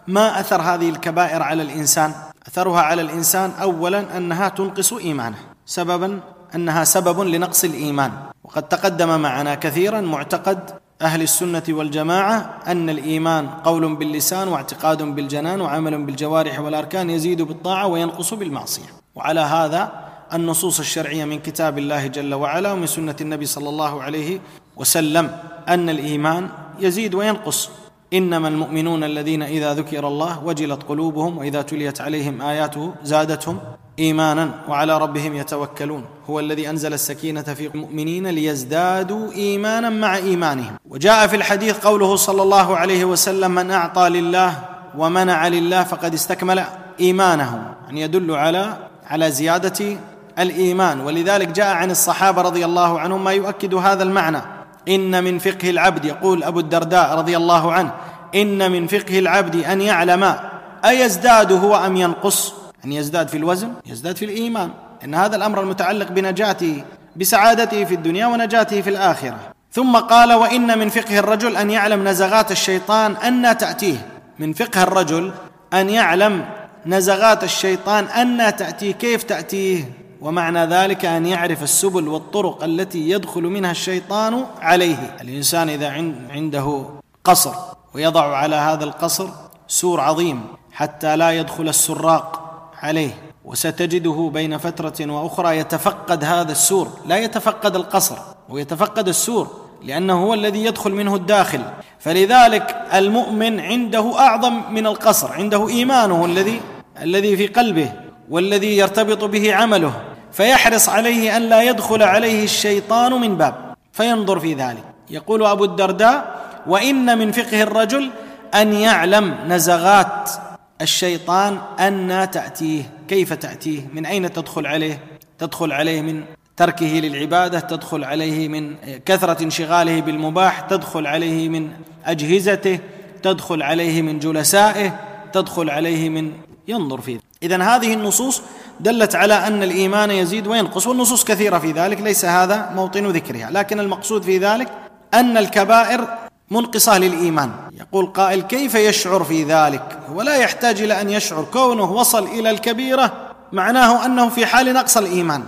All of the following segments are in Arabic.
ما أثر هذه الكبائر على الإنسان؟ أثرها على الإنسان أولا أنها تنقص إيمانه، أنها سبب لنقص الإيمان. وقد تقدم معنا كثيرا معتقد أهل السنة والجماعة أن الإيمان قول باللسان واعتقاد بالجنان وعمل بالجوارح والأركان، يزيد بالطاعة وينقص بالمعصية. وعلى هذا النصوص الشرعية من كتاب الله جل وعلا ومن سنة النبي صلى الله عليه وسلم أن الإيمان يزيد وينقص. إنما المؤمنون الذين إذا ذكر الله وجلت قلوبهم وإذا تليت عليهم آياته زادتهم إيمانا وعلى ربهم يتوكلون. هو الذي أنزل السكينة في المؤمنين ليزدادوا إيمانا مع إيمانهم. وجاء في الحديث قوله صلى الله عليه وسلم: من أعطى لله ومنع لله فقد استكمل إيمانه، يعني يدل على زيادة الإيمان. ولذلك جاء عن الصحابة رضي الله عنهم ما يؤكد هذا المعنى: إن من فقه العبد، يقول أبو الدرداء رضي الله عنه: إن من فقه العبد أن يعلم أيزداد هو أم ينقص، أن يزداد في الوزن، يزداد في الإيمان، إن هذا الأمر المتعلق بنجاته، بسعادته في الدنيا ونجاته في الآخرة. ثم قال: وإن من فقه الرجل أن يعلم نزغات الشيطان أن تأتيه. من فقه الرجل أن يعلم نزغات الشيطان أن تأتيه، كيف تأتيه؟ ومعنى ذلك أن يعرف السبل والطرق التي يدخل منها الشيطان عليه. الإنسان إذا عنده قصر ويضع على هذا القصر سور عظيم حتى لا يدخل السراق عليه، وستجده بين فترة وأخرى يتفقد هذا السور، لا يتفقد القصر ويتفقد السور، لأنه هو الذي يدخل منه الداخل. فلذلك المؤمن عنده أعظم من القصر، عنده إيمانه الذي في قلبه والذي يرتبط به عمله، فيحرص عليه أن لا يدخل عليه الشيطان من باب، فينظر في ذلك. يقول أبو الدرداء: وإن من فقه الرجل أن يعلم نزغات الشيطان أن تأتيه، كيف تأتيه، من أين تدخل عليه؟ تدخل عليه من تركه للعبادة، تدخل عليه من كثرة انشغاله بالمباح، تدخل عليه من أجهزته، تدخل عليه من جلسائه، تدخل عليه من ينظر فيه. إذن هذه النصوص دلت على أن الإيمان يزيد وينقص، والنصوص كثيرة في ذلك، ليس هذا موطن ذكرها، لكن المقصود في ذلك أن الكبائر منقصة للإيمان. يقول قائل: كيف يشعر في ذلك؟ ولا يحتاج إلى أن يشعر، كونه وصل إلى الكبيرة معناه أنه في حال نقص الإيمان،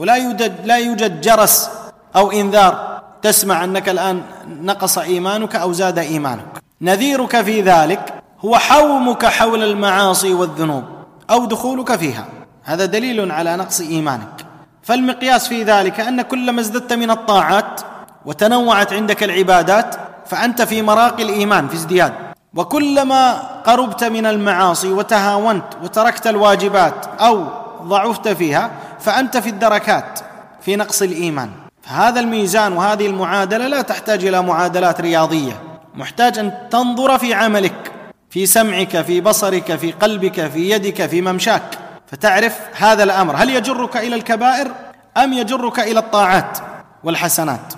ولا يوجد جرس أو إنذار تسمع أنك الآن نقص إيمانك أو زاد إيمانك. نذيرك في ذلك هو حومك حول المعاصي والذنوب أو دخولك فيها، هذا دليل على نقص إيمانك. فالمقياس في ذلك أن كلما ازددت من الطاعات وتنوعت عندك العبادات فأنت في مراقي الإيمان في ازدياد، وكلما قربت من المعاصي وتهاونت وتركت الواجبات أو ضعفت فيها فأنت في الدركات في نقص الإيمان. فهذا الميزان وهذه المعادلة لا تحتاج إلى معادلات رياضية، محتاج أن تنظر في عملك، في سمعك، في بصرك، في قلبك، في يدك، في ممشاك، فتعرف هذا الأمر هل يجرك إلى الكبائر أم يجرك إلى الطاعات والحسنات.